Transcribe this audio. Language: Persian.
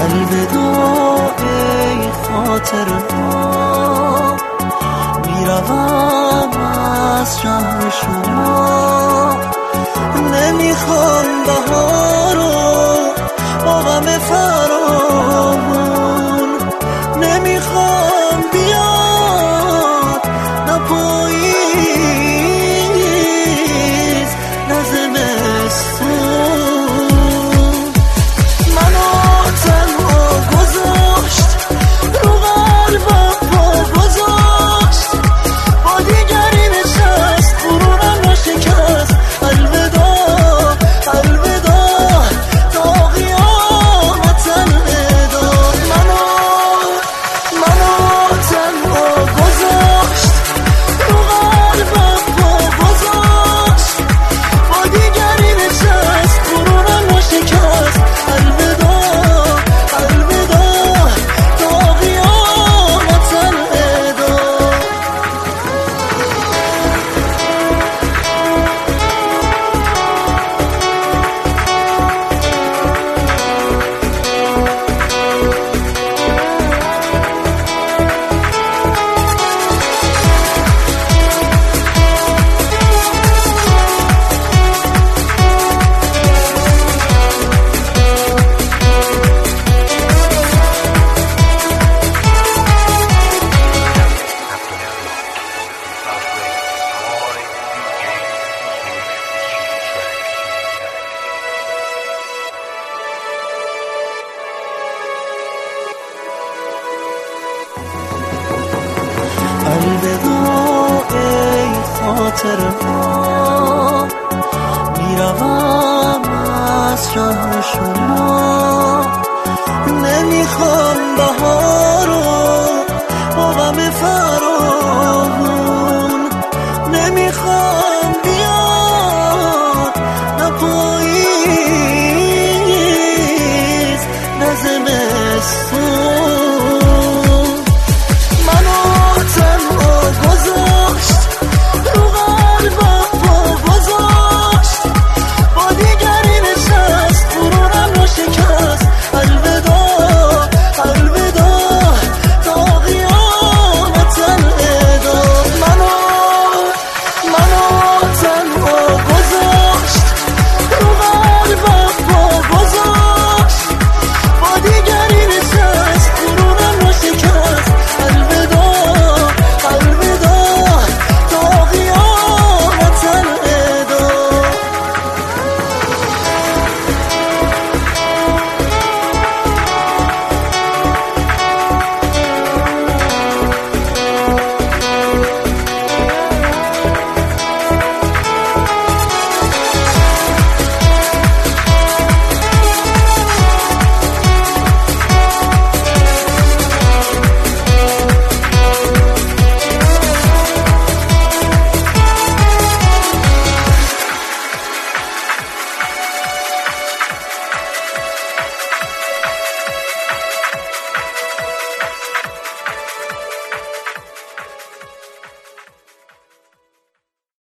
الوداع ای خاطره ها، میروم از شهر شما. نمیخوام بهارو با غم فراوون، نمیخوام بیاد نه پاییز نه زمستون. منو تنها گذاشت رو قلبم پا گذاشت، با دیگری نشست غرورم را شکست. الوداع الوداع تا قیامت الوداع. منو تنها گذاشت رو قلبم پا گذاشت، با دیگری نشست غرورم را شکست. الوداع الوداع تا قیامت الوداع. الوداع ای خاطره ها، میروم از شهر شما. نمیخوام بهارو با غم فراوون، نمیخوام بیاد نه پاییز نه زمستون.